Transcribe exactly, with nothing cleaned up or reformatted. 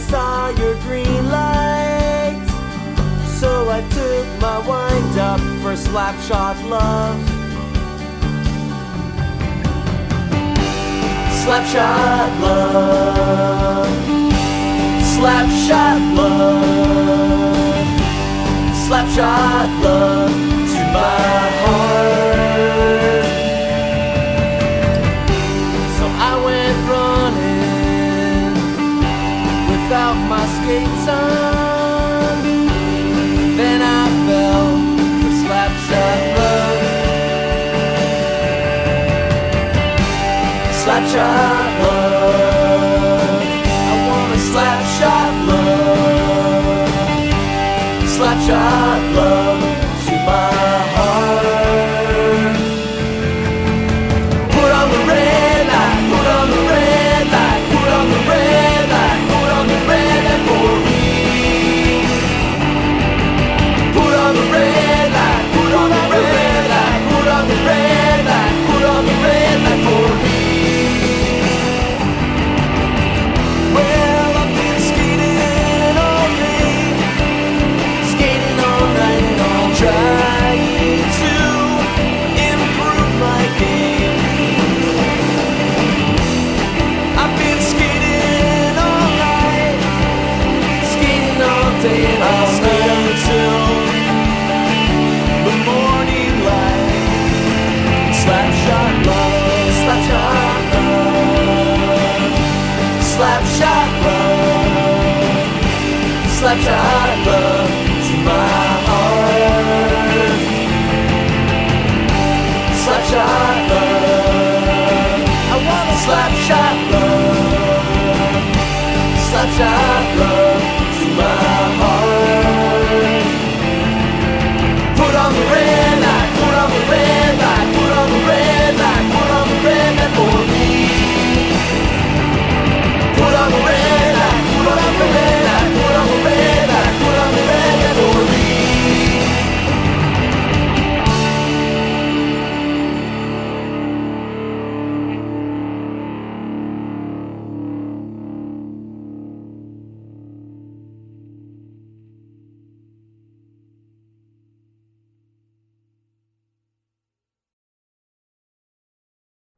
saw your green light, so I took my wind up for Slapshot love. Slapshot love, Slapshot love, Slapshot love to my heart. So I went running without my skates on, then I fell for Slapshot love. Slapshot love, I want a Slapshot love, Slapshot love to my heart. Put on the red light, put on the red light, put on the red light, put on the red light for me. Put on the red light, put on the red light, put on the red light, put on the red light for me. Well, I've been skating all day, skating all night, and all trying to improve my game. I've been skating all night, skating all day, and I'll skate until the morning light. Slapshot love, Slapshot love, Slapshot love, Slapshot love.